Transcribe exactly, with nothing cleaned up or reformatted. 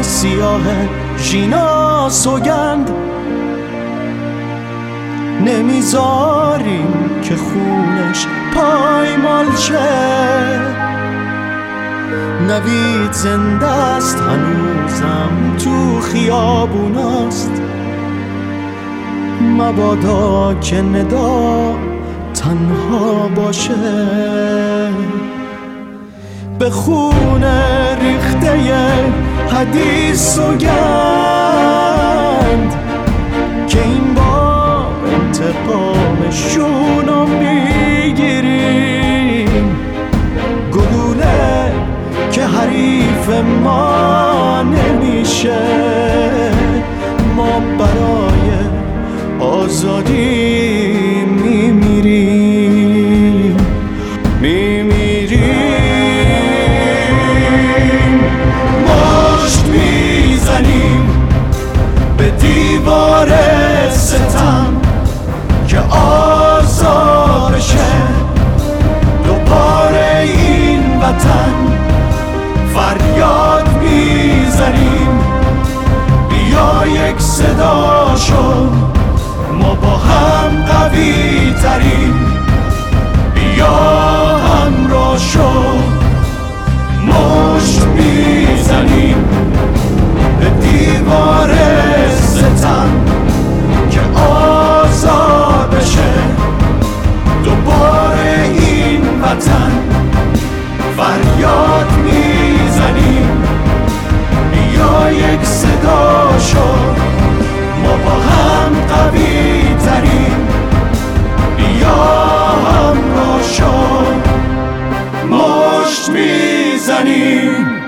سیاه ژینا سوگند نمیذاریم که خونش پایمال شه. نوید زنده است هنوزم تو خیابوناست، مبادا که ندا تنها باشه. به خون ریخته حدیث سوگند که این بار انتقامشونو میگیریم. گلوله که حریف ما نمیشه، ما برای آزادی میمیریم میمیریم. مشت میزنیم به دیوار ستم که آزاد بشه دوباره این وطن. فریاد میزنیم بیا یک صدا شو، ما با هم قوی تریم. بیا همراه شو، مشت میزنیم به دیوار ستم که آزاد بشه دوباره این وطن. فریاد میزنیم بیا یک صدا شو، ما با هم قوی تریم. بیا همراه شو، مشت میزنیم